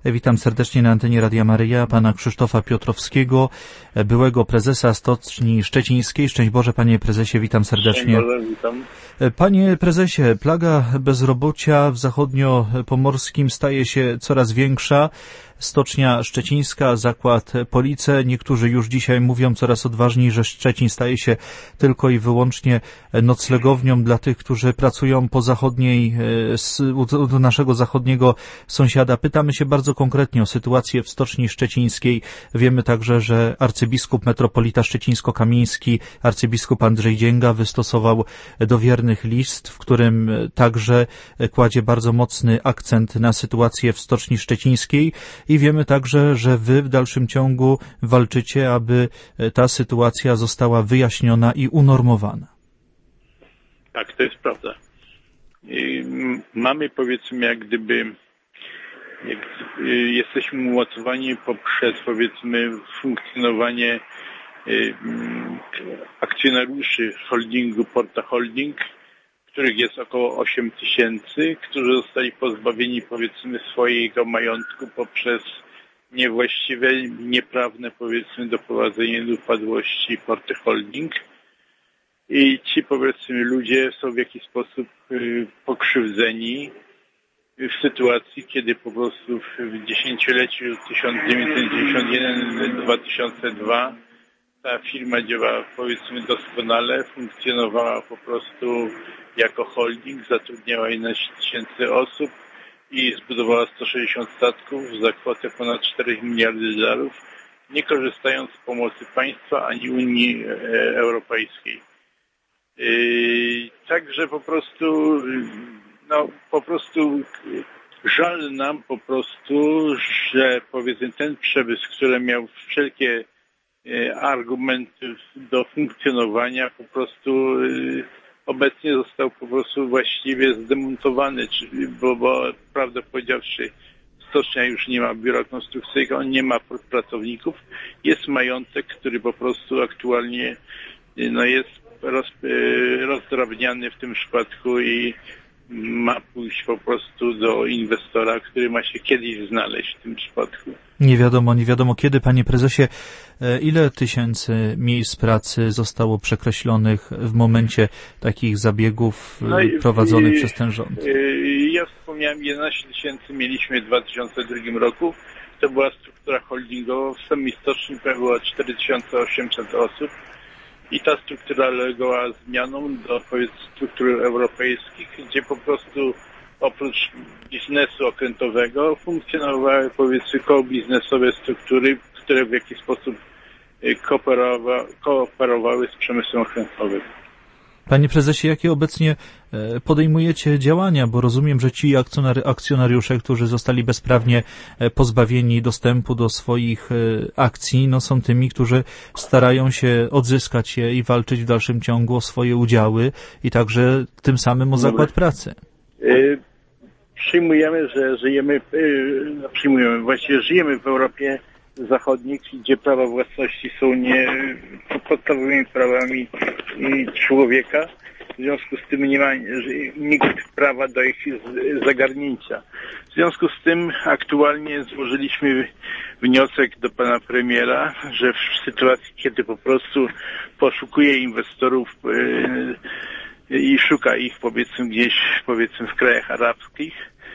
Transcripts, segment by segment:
Witam serdecznie na antenie Radia Maryja pana Krzysztofa Piotrowskiego, byłego prezesa Stoczni Szczecińskiej. Szczęść Boże, panie prezesie, witam serdecznie. Szczęść Boże, witam. Panie prezesie, plaga bezrobocia w zachodniopomorskim staje się coraz większa. Stocznia Szczecińska, zakład Police. Niektórzy już dzisiaj mówią coraz odważniej, że Szczecin staje się tylko i wyłącznie noclegownią dla tych, którzy pracują po zachodniej, u naszego zachodniego sąsiada. Pytamy się bardzo konkretnie o sytuację w Stoczni Szczecińskiej. Wiemy także, że arcybiskup metropolita szczecińsko-kamieński, arcybiskup Andrzej Dzięga wystosował do wiernych list, w którym także kładzie bardzo mocny akcent na sytuację w Stoczni Szczecińskiej. I wiemy także, że wy w dalszym ciągu walczycie, aby ta sytuacja została wyjaśniona i unormowana. Tak, to jest prawda. Mamy, powiedzmy, jak jesteśmy umocowani poprzez, powiedzmy, funkcjonowanie akcjonariuszy holdingu Porta Holding, których jest około 8 000, którzy zostali pozbawieni, powiedzmy, swojego majątku poprzez niewłaściwe, nieprawne, powiedzmy, doprowadzenie do upadłości Porty Holding. I ci, powiedzmy, ludzie są w jakiś sposób pokrzywdzeni w sytuacji, kiedy po prostu w dziesięcioleciu 1991-2002 ta firma działała, powiedzmy, doskonale, funkcjonowała po prostu jako holding, zatrudniała 11 000 osób i zbudowała 160 statków za kwotę ponad 4 miliardy dolarów, nie korzystając z pomocy państwa ani Unii Europejskiej. Także po prostu żal nam po prostu, że, powiedzmy, ten przemysł, który miał wszelkie argumenty do funkcjonowania, po prostu obecnie został po prostu właściwie zdemontowany, bo prawdę powiedziawszy, stocznia już nie ma biura konstrukcyjnego, on nie ma pracowników, jest majątek, który po prostu aktualnie jest rozdrabniany w tym przypadku i ma pójść po prostu do inwestora, który ma się kiedyś znaleźć w tym przypadku. Nie wiadomo kiedy, panie prezesie. Ile tysięcy miejsc pracy zostało przekreślonych w momencie takich zabiegów prowadzonych przez ten rząd? Ja wspomniałem, 11 000 mieliśmy w 2002 roku. To była struktura holdingowa. W samej stoczni było 4800 osób. I ta struktura uległa zmianom do, powiedzmy, struktur europejskich, gdzie po prostu oprócz biznesu okrętowego funkcjonowały, powiedzmy, kołobiznesowe struktury, które w jakiś sposób kooperowały z przemysłem okrętowym. Panie prezesie, jakie obecnie podejmujecie działania? Bo rozumiem, że ci akcjonariusze, którzy zostali bezprawnie pozbawieni dostępu do swoich akcji, są tymi, którzy starają się odzyskać je i walczyć w dalszym ciągu o swoje udziały i także tym samym o zakład pracy. Przyjmujemy, że żyjemy w Europie Zachodniej, gdzie prawa własności są podstawowymi prawami człowieka. W związku z tym nie ma nikt prawa do ich zagarnięcia. W związku z tym aktualnie złożyliśmy wniosek do pana premiera, że w sytuacji, kiedy po prostu poszukuje inwestorów i szuka ich, powiedzmy, gdzieś, powiedzmy, w krajach arabskich,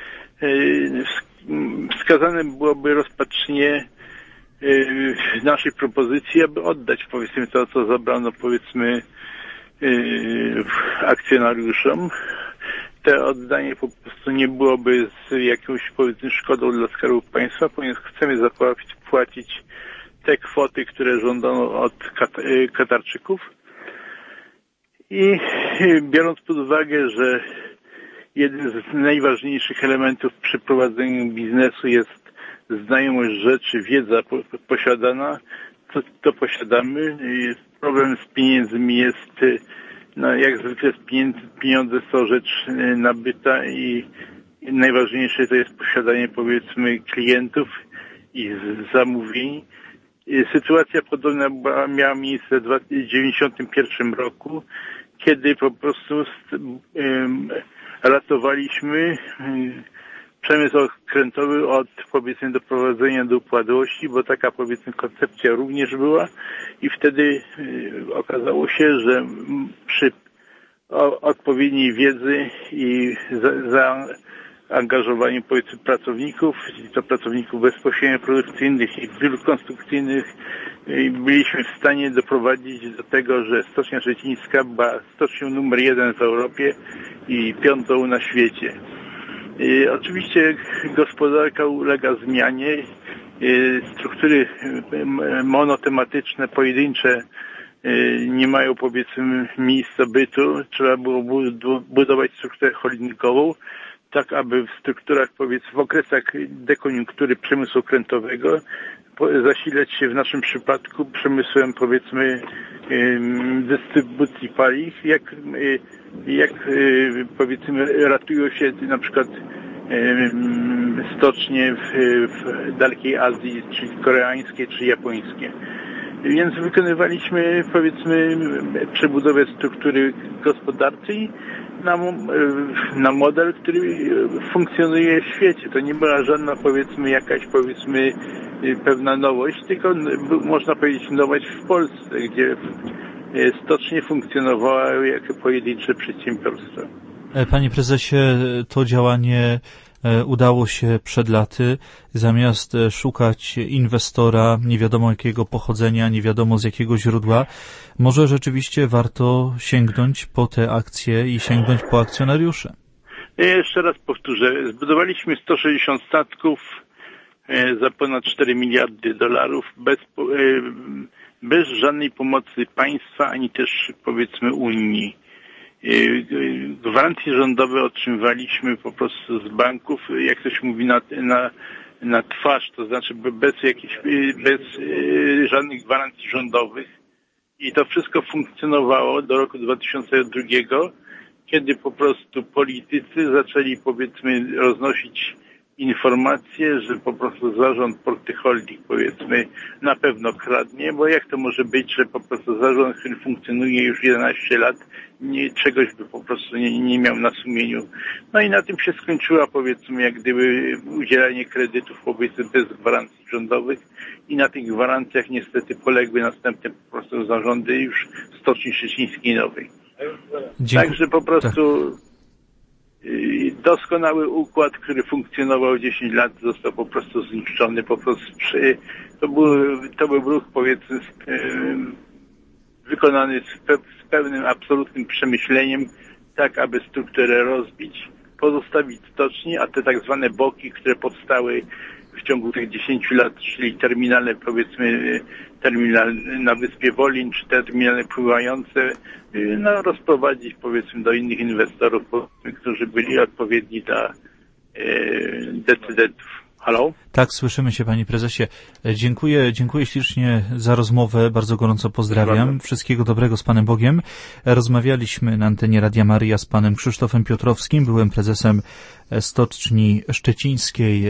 wskazane byłoby rozpatrzenie naszej propozycji, aby oddać, powiedzmy, to, co zabrano, powiedzmy, akcjonariuszom. To oddanie po prostu nie byłoby z jakąś, powiedzmy, szkodą dla Skarbu Państwa, ponieważ chcemy zapłacić te kwoty, które żądano od Katarczyków. I biorąc pod uwagę, że jeden z najważniejszych elementów przy prowadzeniu biznesu jest znajomość rzeczy, wiedza posiadana, to posiadamy. Problem z pieniędzmi jest, jak zwykle pieniądze są rzecz nabyta i najważniejsze to jest posiadanie, powiedzmy, klientów i zamówień. Sytuacja podobna miała miejsce w 1991 roku, kiedy po prostu ratowaliśmy przemysł okrętowy od, powiedzmy, doprowadzenia do upadłości, bo taka, powiedzmy, koncepcja również była i wtedy okazało się, że przy odpowiedniej wiedzy i zaangażowaniu, powiedzmy, pracowników, i to pracowników bezpośrednio produkcyjnych i biur konstrukcyjnych, byliśmy w stanie doprowadzić do tego, że Stocznia Szczecińska była stocznią numer 1 w Europie i 5. na świecie. Oczywiście gospodarka ulega zmianie, struktury monotematyczne, pojedyncze nie mają, powiedzmy, miejsca bytu. Trzeba było budować strukturę holdingową, tak aby w strukturach, powiedzmy, w okresach dekoniunktury przemysłu okrętowego zasilać się w naszym przypadku przemysłem, powiedzmy, dystrybucji paliw, jak powiedzmy, ratują się na przykład stocznie w dalekiej Azji, czy koreańskie, czy japońskie. Więc wykonywaliśmy, powiedzmy, przebudowę struktury gospodarczej na model, który funkcjonuje w świecie. To nie była żadna, powiedzmy, jakaś, powiedzmy, pewna nowość, tylko można powiedzieć nowość w Polsce, gdzie stocznie funkcjonowała jako pojedyncze przedsiębiorstwa. Panie prezesie, to działanie udało się przed laty. Zamiast szukać inwestora nie wiadomo jakiego pochodzenia, nie wiadomo z jakiego źródła, może rzeczywiście warto sięgnąć po te akcje i sięgnąć po akcjonariuszy. Ja jeszcze raz powtórzę. Zbudowaliśmy 160 statków za ponad 4 miliardy dolarów bez żadnej pomocy państwa, ani też, powiedzmy, Unii. Gwarancje rządowe otrzymywaliśmy po prostu z banków, jak ktoś mówi, na twarz, to znaczy bez żadnych gwarancji rządowych. I to wszystko funkcjonowało do roku 2002, kiedy po prostu politycy zaczęli, powiedzmy, roznosić informacje, że po prostu zarząd Porty Holding, powiedzmy, na pewno kradnie, bo jak to może być, że po prostu zarząd, który funkcjonuje już 11 lat, czegoś by po prostu nie miał na sumieniu. No i na tym się skończyła, powiedzmy, jak gdyby udzielanie kredytów, powiedzmy, bez gwarancji rządowych i na tych gwarancjach niestety poległy następne po prostu zarządy już Stoczni Szczecińskiej Nowej. Także po prostu doskonały układ, który funkcjonował 10 lat, został po prostu zniszczony, po prostu to był ruch, powiedzmy, wykonany z pełnym, absolutnym przemyśleniem, tak aby strukturę rozbić, pozostawić stoczni, a te tak zwane boki, które powstały w ciągu tych 10 lat, czyli terminale, powiedzmy, terminal na Wyspie Wolin, czy terminale pływające, no, rozprowadzić, powiedzmy, do innych inwestorów, którzy byli odpowiedni dla decydentów. Halo? Tak, słyszymy się, panie prezesie. Dziękuję ślicznie za rozmowę, bardzo gorąco pozdrawiam. Wszystkiego dobrego, z Panem Bogiem. Rozmawialiśmy na antenie Radia Maryja z panem Krzysztofem Piotrowskim, byłym prezesem Stoczni Szczecińskiej.